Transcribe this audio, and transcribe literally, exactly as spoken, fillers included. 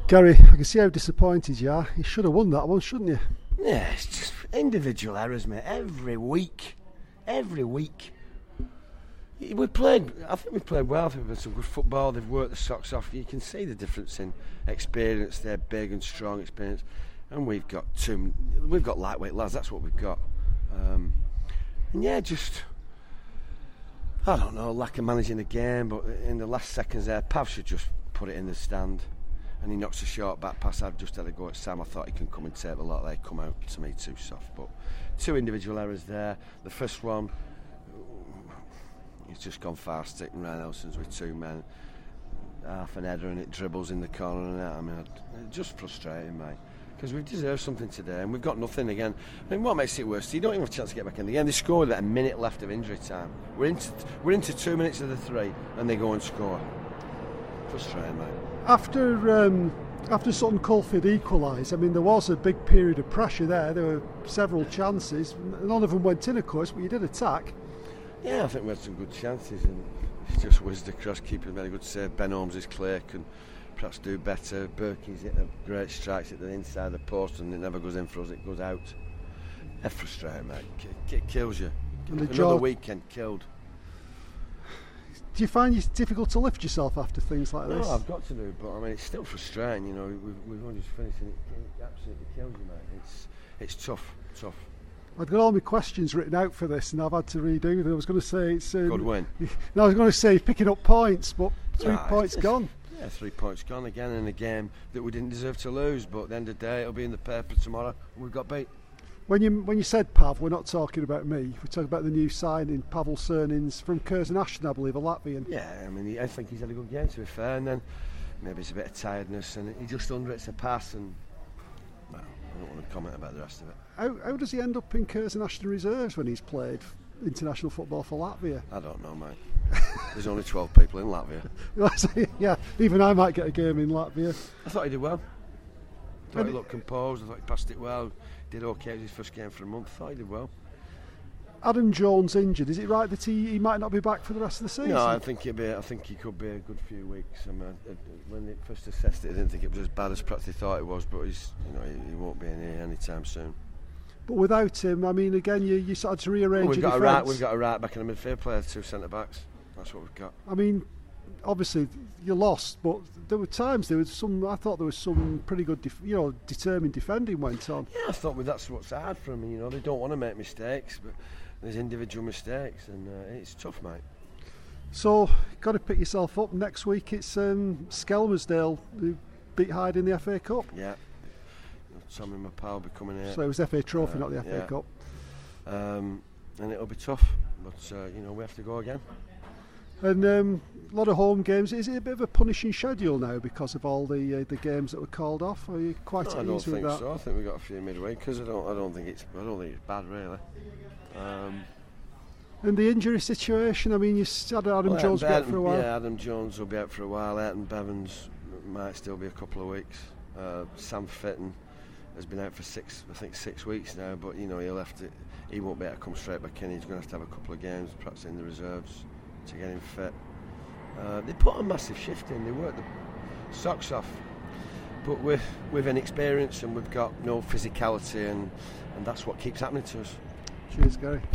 Gary, I can see how disappointed you are. You should have won that one, shouldn't you? Yeah, it's just individual errors, mate. Every week. Every week. We played, I think we played well. I think we've had some good football. They've worked the socks off. You can see the difference in experience. They're big and strong experience. And we've got two, we've got lightweight lads. That's what we've got. Um, and yeah, just, I don't know, lack of managing the game. But in the last seconds there, Pav should just put it in the stand. And he knocks a short back pass. I've just had a go at Sam. I thought he can come and take a lot. They come out to me too soft. But two individual errors there. The first one, he's just gone fast, sticking Ryan Nelson's with two men. Half an header and it dribbles in the corner and that. I mean, it's just frustrating, mate. Because we deserve something today and we've got nothing again. I mean, what makes it worse? You don't even have a chance to get back in the game. They scored with a minute left of injury time. We're into we're into two minutes of the three and they go and score. Frustrating, mate. After um, after Sutton Coldfield equalised, I mean, there was a big period of pressure there. There were several chances. None of them went in, of course, but you did attack. Yeah, I think we had some good chances and it's just whizzed across, keeping a very good save. Ben Holmes is clear, can perhaps do better. Berkey's hit a great strikes at the inside of the post and it never goes in for us, it goes out. It's frustrating, mate. It, it kills you. And Another job... weekend killed. Do you find it difficult to lift yourself after things like this? No, I've got to do, but I mean, it's still frustrating, you know. We've, we've only just finished and it, it absolutely kills you, mate. It's, it's tough, tough. I'd got all my questions written out for this and I've had to redo them. I was going to say it's... Um, Good win. No, I was going to say picking up points, but three ah, points gone. Yeah, three points gone again in a game that we didn't deserve to lose, but at the end of the day, it'll be in the paper tomorrow and we've got beat. When you when you said Pav, we're not talking about me. We're talking about the new signing, Pavel Cernins from Curzon Ashton, I believe, a Latvian. Yeah, I mean, he, I think he's had a good game, to be fair, and then maybe it's a bit of tiredness and he just underrates a pass and... Well, I don't want to comment about the rest of it. How, how does he end up in Curzon Ashton reserves when he's played international football for Latvia? I don't know, mate. There's only twelve people in Latvia. Yeah, even I might get a game in Latvia. I thought he did well. I thought he looked composed, I thought he passed it well. Did okay, it was his first game for a month. I thought he did well. Adam Jones injured. Is it right that he, he might not be back for the rest of the season? No, I think he'll be. I think he could be a good few weeks. I mean, when they first assessed it, I didn't think it was as bad as perhaps they thought it was. But he's, you know, he, he won't be in here anytime soon. But without him, I mean, again, you you started to rearrange. Well, we've your got defence. a right. We've got a right back and a midfield player, two centre backs. That's what we've got. I mean, obviously you lost, but there were times there was some. I thought there was some pretty good, def- you know, determined defending went on. Yeah, I thought well, that's what's hard for them. You know, they don't want to make mistakes, but there's individual mistakes, and uh, it's tough, mate. So, got to pick yourself up. Next week it's um, Skelmersdale who beat Hyde in the F A Cup. Yeah, Tommy Mapal will be coming here. So it was F A Trophy, uh, not the F A yeah. Cup. Um, and it'll be tough, but uh, you know we have to go again. And um, a lot of home games. Is it a bit of a punishing schedule now because of all the uh, the games that were called off? Or are you quite no, at I don't ease with think that? so. I think we got a few midweek because I don't. I don't think it's. I don't think it's bad really. Um, and the injury situation. I mean, you had Adam well, Jones be out for a while. Yeah, Adam Jones will be out for a while. Ayrton Bevans might still be a couple of weeks. Uh, Sam Fitton has been out for six. I think six weeks now. But you know he'll have to. He won't be able to come straight back in. He's going to have to have a couple of games, perhaps in the reserves, to get him fit. Uh, they put a massive shift in. They worked the socks off, but with with inexperience and we've got no physicality, and, and that's what keeps happening to us. Cheers, Gary.